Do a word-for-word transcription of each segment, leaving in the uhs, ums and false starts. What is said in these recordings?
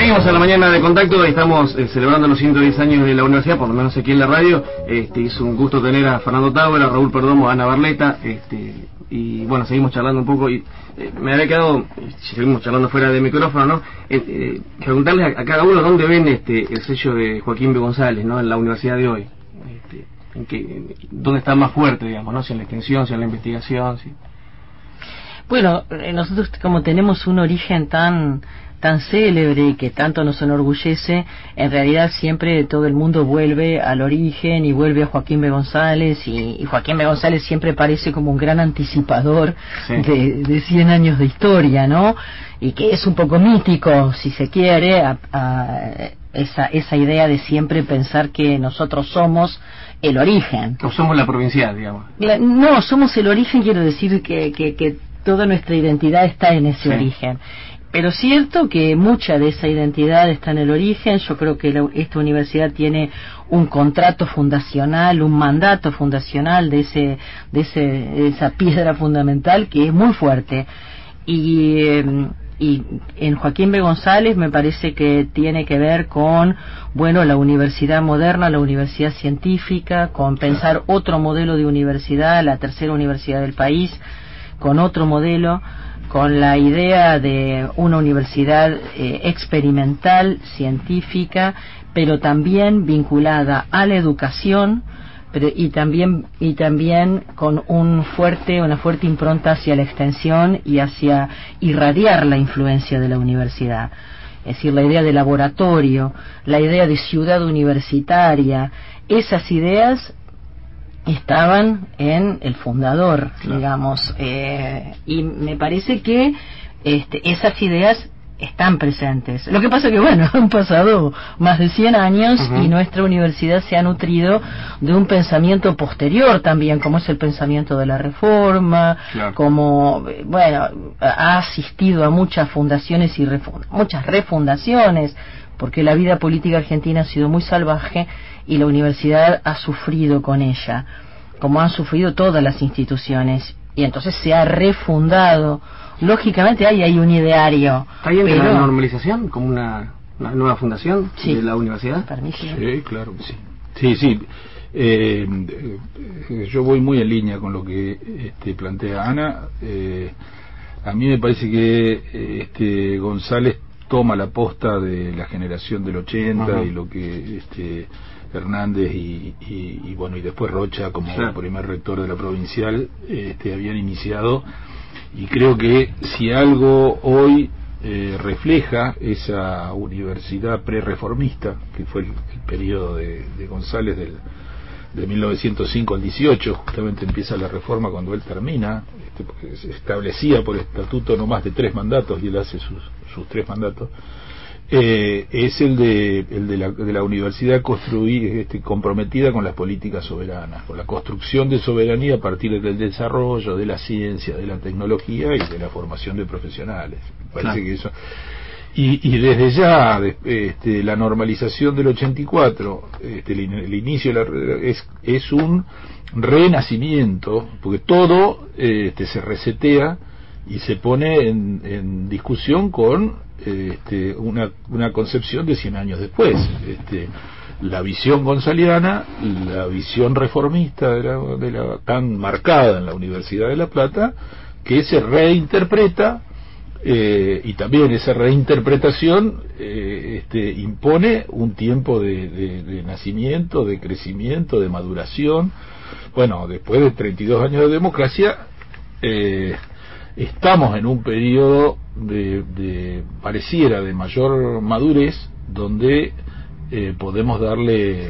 Seguimos en la mañana de Contacto, estamos eh, celebrando los ciento diez años de la universidad, por lo menos aquí en la radio. Este, es un gusto tener a Fernando Tábora, a Raúl Perdomo, a Ana Barleta, este, y bueno, seguimos charlando un poco, y eh, me había quedado, seguimos charlando fuera de micrófono, ¿no? Eh, eh, preguntarles a, a cada uno dónde ven este el sello de Joaquín B. González, ¿no? En la universidad de hoy. Este, en que, dónde está más fuerte, digamos, ¿no? Si en la extensión, si en la investigación, si... Bueno, nosotros como tenemos un origen tan tan célebre y que tanto nos enorgullece, en realidad siempre todo el mundo vuelve al origen y vuelve a Joaquín B. González, y, y Joaquín B. González siempre parece como un gran anticipador sí. de, de cien años de historia, ¿no? Y que es un poco mítico, si se quiere, a, a esa, esa idea de siempre pensar que nosotros somos el origen. O somos la provincial, digamos. La, no, somos el origen, quiero decir que, que, que toda nuestra identidad está en ese sí. origen. Pero cierto que mucha de esa identidad está en el origen. Yo creo que la, esta universidad tiene un contrato fundacional, un mandato fundacional de ese, de ese, de esa piedra fundamental que es muy fuerte. Y, eh, y en Joaquín B. González me parece que tiene que ver con, bueno, la universidad moderna, la universidad científica, con pensar otro modelo de universidad, la tercera universidad del país, con otro modelo, con la idea de una universidad eh, experimental, científica, pero también vinculada a la educación, pero y también y también con un fuerte una fuerte impronta hacia la extensión y hacia irradiar la influencia de la universidad. Es decir, la idea de laboratorio, la idea de ciudad universitaria, esas ideas estaban en el fundador, claro. digamos, eh, y me parece que este, esas ideas están presentes. Lo que pasa que, bueno, han pasado más de cien años uh-huh. y nuestra universidad se ha nutrido de un pensamiento posterior también, como es el pensamiento de la Reforma, claro. como, bueno, ha asistido a muchas fundaciones y refund- muchas refundaciones, porque la vida política argentina ha sido muy salvaje y la universidad ha sufrido con ella, como han sufrido todas las instituciones, y entonces se ha refundado. Lógicamente hay, hay un ideario. ¿Está bien pero... de la normalización como una, una nueva fundación sí. de la universidad? Sí, claro que sí. Sí, sí. Eh, yo voy muy en línea con lo que este, plantea Ana. Eh, a mí me parece que este, González toma la posta de la generación del ochenta uh-huh. y lo que este Hernández y, y, y bueno y después Rocha como sí. primer rector de la provincial este habían iniciado, y creo que si algo hoy eh, refleja esa universidad prereformista que fue el, el periodo de, de González del de mil novecientos cinco al dieciocho, justamente empieza la reforma cuando él termina, este, porque se establecía por estatuto no más de tres mandatos y él hace sus, sus tres mandatos, eh, es el de el de la, de la universidad construir, este, comprometida con las políticas soberanas, con la construcción de soberanía a partir del desarrollo de la ciencia, de la tecnología y de la formación de profesionales. Me parece claro. que eso... Y, y desde ya, este, la normalización del ochenta y cuatro, este, el, el inicio de la, es, es un renacimiento, porque todo este, se resetea y se pone en, en discusión con este, una, una concepción de cien años después. Este, la visión gonzaliana, la visión reformista de la, de la, tan marcada en la Universidad de La Plata, que se reinterpreta. Eh, y también esa reinterpretación eh, este, impone un tiempo de, de, de nacimiento, de crecimiento, de maduración. Bueno, después de treinta y dos años de democracia, eh, estamos en un periodo de, de pareciera de mayor madurez, donde eh, podemos darle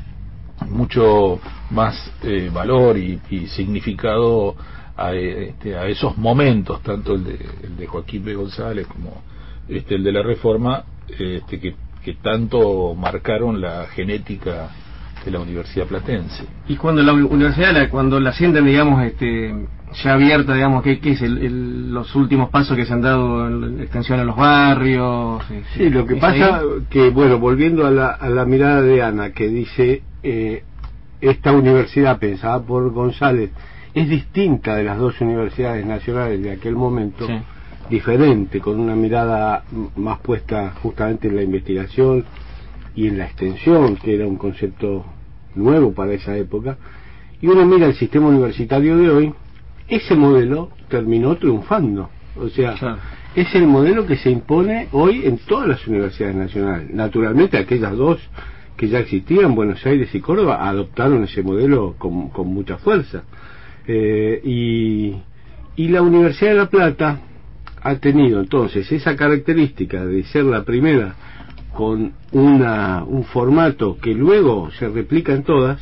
mucho más eh, valor y, y significado A, este, a esos momentos, tanto el de, el de Joaquín B. González como este, el de la Reforma, este, que, que tanto marcaron la genética de la Universidad Platense. Y cuando la universidad, la, cuando la sienten, digamos, este, ya abierta, digamos, ¿qué, qué es el, el, los últimos pasos que se han dado en la extensión en los barrios? Este, sí, lo que pasa ahí? que, bueno, volviendo a la, a la mirada de Ana, que dice, eh, esta universidad pensada por González es distinta de las dos universidades nacionales de aquel momento, sí. diferente, con una mirada más puesta justamente en la investigación y en la extensión, que era un concepto nuevo para esa época, y uno mira el sistema universitario de hoy, ese modelo terminó triunfando. O sea, claro, es el modelo que se impone hoy en todas las universidades nacionales. Naturalmente aquellas dos que ya existían, Buenos Aires y Córdoba, adoptaron ese modelo con, con mucha fuerza. Eh, y, y la Universidad de La Plata ha tenido entonces esa característica de ser la primera con una, un formato que luego se replica en todas,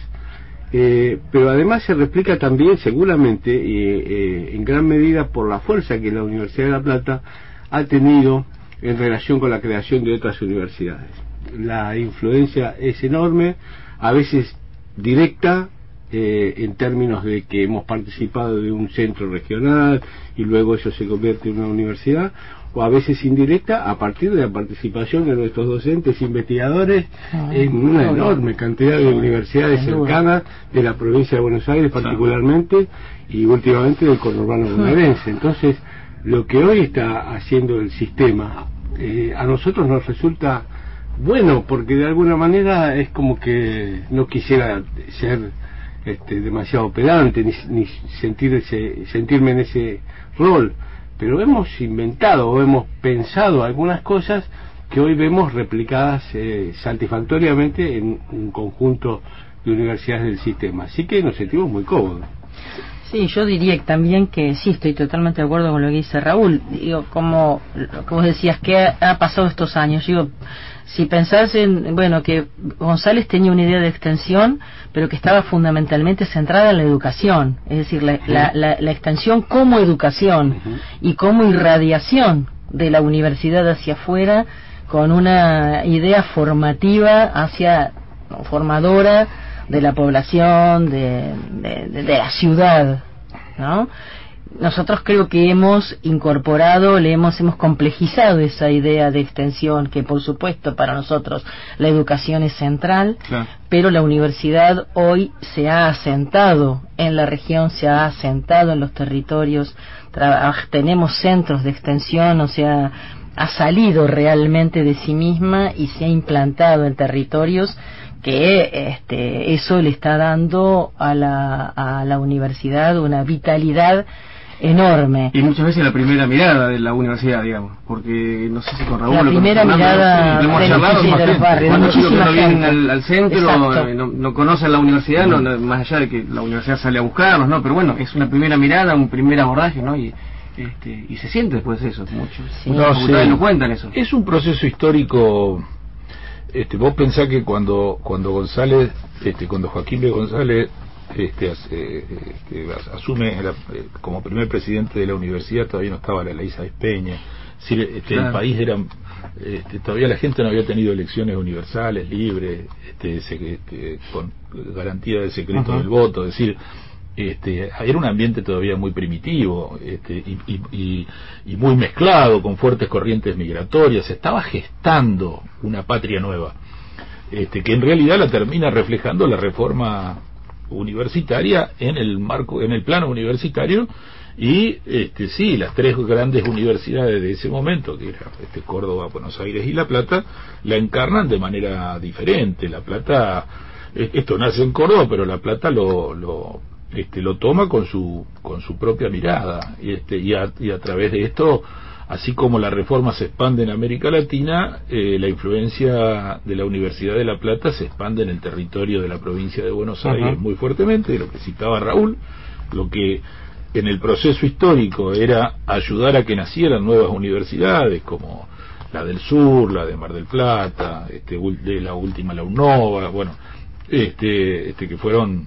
eh, pero además se replica también seguramente eh, eh, en gran medida por la fuerza que la Universidad de La Plata ha tenido en relación con la creación de otras universidades. La influencia es enorme, a veces directa, eh, en términos de que hemos participado de un centro regional y luego eso se convierte en una universidad, o a veces indirecta a partir de la participación de nuestros docentes investigadores ah, en una enorme cantidad de universidades cercanas de la provincia de Buenos Aires particularmente y últimamente del conurbano bonaerense. Entonces, lo que hoy está haciendo el sistema eh, a nosotros nos resulta bueno, porque de alguna manera es como que no quisiera ser este, demasiado pedante ni, ni sentir ese, sentirme en ese rol, pero hemos inventado o hemos pensado algunas cosas que hoy vemos replicadas eh, satisfactoriamente en un conjunto de universidades del sistema, así que nos sentimos muy cómodos. Sí, yo diría también que sí, estoy totalmente de acuerdo con lo que dice Raúl. Digo, como, como decías, ¿qué ha, ha pasado estos años? Digo, si pensás en, bueno, que González tenía una idea de extensión, pero que estaba fundamentalmente centrada en la educación, es decir, la, la, la, la extensión como educación uh-huh. y como irradiación de la universidad hacia afuera, con una idea formativa hacia, formadora de la población, de, de, de, de la ciudad, ¿no? Nosotros creo que hemos incorporado, le hemos, hemos complejizado esa idea de extensión, que por supuesto para nosotros la educación es central, claro, pero la universidad hoy se ha asentado en la región, se ha asentado en los territorios, tenemos centros de extensión, o sea, ha salido realmente de sí misma y se ha implantado en territorios que este, eso le está dando a la, a la universidad una vitalidad enorme. Y muchas veces la primera mirada de la universidad, digamos, porque no sé si con Raúl... La primera mirada sí, de, charlado, sí, de los barrios. Cuando chicos que no vienen al, al centro, eh, no, no conocen la universidad, no, no, más allá de que la universidad sale a buscarlos, ¿no? Pero bueno, es una primera mirada, un primer abordaje, ¿no? Y, este, y se siente después eso, muchos. Sí. No, sí. no cuentan eso. Es un proceso histórico. Este, vos pensás que cuando cuando González, este, cuando Joaquín B. González este, hace, este, asume la, como primer presidente de la universidad, todavía no estaba la ley Sáenz Peña, es decir, este, claro, el país era, este, todavía la gente no había tenido elecciones universales, libres, este, este, con garantía del secreto uh-huh. del voto, es decir, este, era un ambiente todavía muy primitivo este, y, y, y, y muy mezclado con fuertes corrientes migratorias. Se estaba gestando una patria nueva este, que en realidad la termina reflejando la reforma universitaria en el marco, en el plano universitario, y este, sí, las tres grandes universidades de ese momento, que era este, Córdoba, Buenos Aires y La Plata, la encarnan de manera diferente. La Plata, esto nace en Córdoba, pero La Plata lo, lo Este, lo toma con su con su propia mirada y, este, y, a, y a través de esto, así como la reforma se expande en América Latina, eh, la influencia de la Universidad de La Plata se expande en el territorio de la provincia de Buenos Aires uh-huh. muy fuertemente, lo que citaba Raúl, lo que en el proceso histórico era ayudar a que nacieran nuevas universidades como la del Sur, la de Mar del Plata, este, de la última la UNOVA, bueno, este, este que fueron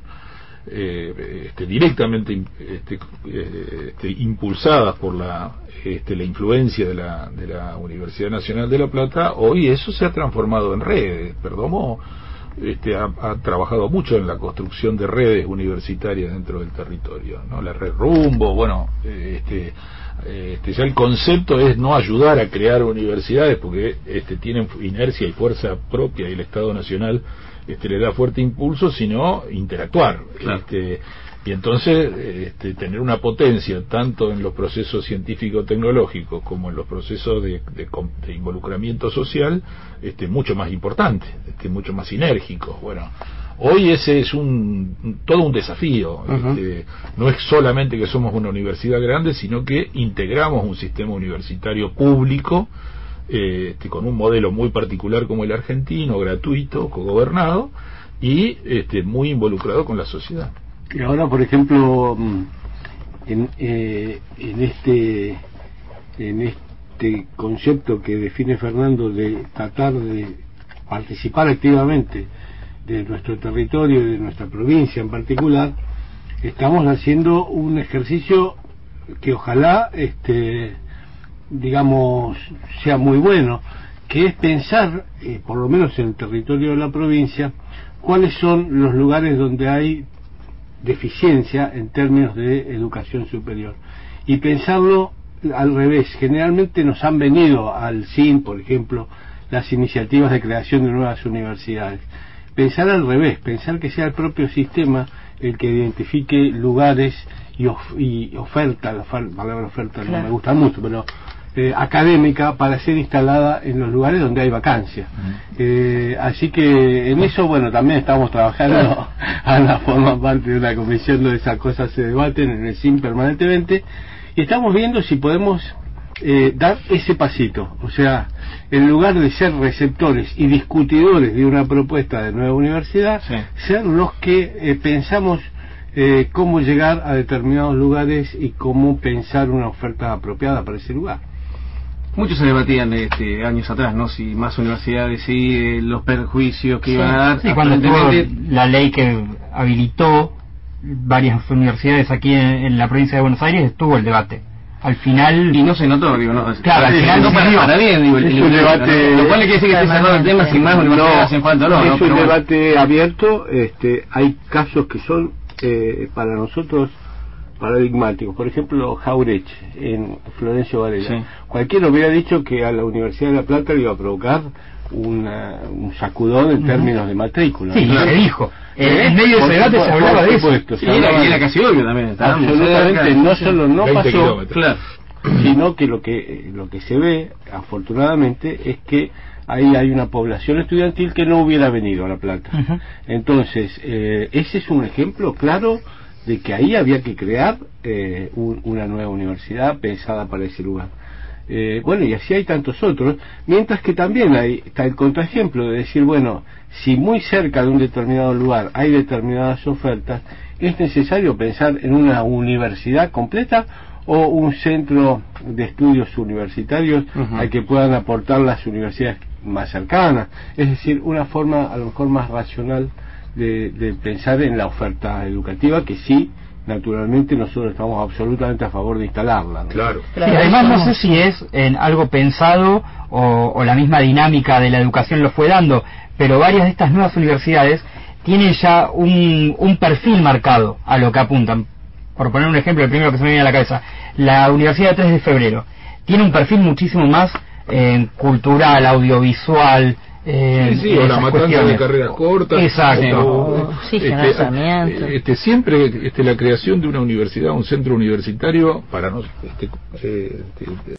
Eh, este, directamente este, este, impulsadas por la este, la influencia de la, de la Universidad Nacional de La Plata. Hoy eso se ha transformado en redes. Perdomo este, ha, ha trabajado mucho en la construcción de redes universitarias dentro del territorio, ¿no? La red Rumbo, bueno, este, este, ya el concepto es no ayudar a crear universidades porque este, tienen inercia y fuerza propia y el Estado Nacional este, le da fuerte impulso, sino interactuar. Claro. Este, Y entonces este, tener una potencia tanto en los procesos científico-tecnológicos como en los procesos de, de, de involucramiento social, este, mucho más importante, este, mucho más sinérgico. Bueno, hoy ese es un todo un desafío. Uh-huh. Este, no es solamente que somos una universidad grande, sino que integramos un sistema universitario público eh, este, con un modelo muy particular como el argentino, gratuito, cogobernado y este, muy involucrado con la sociedad. Y ahora, por ejemplo, en, eh, en este en este concepto que define Fernando de tratar de participar activamente de nuestro territorio y de nuestra provincia en particular, estamos haciendo un ejercicio que ojalá, este, digamos, sea muy bueno, que es pensar, eh, por lo menos en el territorio de la provincia, cuáles son los lugares donde hay deficiencia en términos de educación superior y pensarlo al revés. Generalmente nos han venido al S I N, por ejemplo, las iniciativas de creación de nuevas universidades. Pensar al revés, pensar que sea el propio sistema el que identifique lugares y, of y oferta, la palabra oferta no me gusta mucho, pero eh, académica para ser instalada en los lugares donde hay vacancia. Uh-huh. eh, así que en eso, bueno, también estamos trabajando. Ana forma parte de una comisión donde esas cosas se debaten en el S I N permanentemente, y estamos viendo si podemos eh, dar ese pasito, o sea, en lugar de ser receptores y discutidores de una propuesta de nueva universidad, sí, ser los que eh, pensamos eh, cómo llegar a determinados lugares y cómo pensar una oferta apropiada para ese lugar. Muchos se debatían este, años atrás, ¿no? Si más universidades, si eh, los perjuicios que sí, iban a dar. Sí, cuando estuvo la ley que habilitó varias universidades aquí en, en la provincia de Buenos Aires, estuvo el debate. Al final... Y no se notó, digo, no. Claro, al final no para, para bien, digo, el, es el, un debate... Lo cual le quiere decir que esté cerrado el tema, sin más universidades hacen falta, no. Es no, un pero debate bueno. abierto, este, hay casos que son eh, para nosotros paradigmáticos. Por ejemplo, Jaureche, en Florencio Varela. Sí. Cualquiera hubiera dicho que a la Universidad de La Plata le iba a provocar una, un sacudón en términos uh-huh. de matrícula. Sí, ¿no? Se dijo. Eh, en medio de ese debate se hablaba de eso. Sí, y era, era casi obvio también. Absolutamente, no solo no pasó, claro, sino que lo que lo que se ve, afortunadamente, es que ahí hay una población estudiantil que no hubiera venido a La Plata. Uh-huh. Entonces, eh, ese es un ejemplo claro de que ahí había que crear eh, un, una nueva universidad pensada para ese lugar. Eh, bueno, y así hay tantos otros, mientras que también hay, está el contraejemplo de decir, bueno, si muy cerca de un determinado lugar hay determinadas ofertas, es necesario pensar en una universidad completa o un centro de estudios universitarios uh-huh. al que puedan aportar las universidades más cercanas, es decir, una forma a lo mejor más racional de, de pensar en la oferta educativa, que sí, naturalmente nosotros estamos absolutamente a favor de instalarla, ¿no? Claro. Sí, además no sé si es en algo pensado o, o la misma dinámica de la educación lo fue dando, pero varias de estas nuevas universidades tienen ya un, un perfil marcado a lo que apuntan. Por poner un ejemplo, el primero que se me viene a la cabeza, la Universidad de tres de febrero tiene un perfil muchísimo más eh, cultural, audiovisual. Eh, sí, sí, o la matanza de carreras cortas. Exacto. O, sí, este, este, siempre este, la creación de una universidad, un centro universitario, para nosotros. Este, este,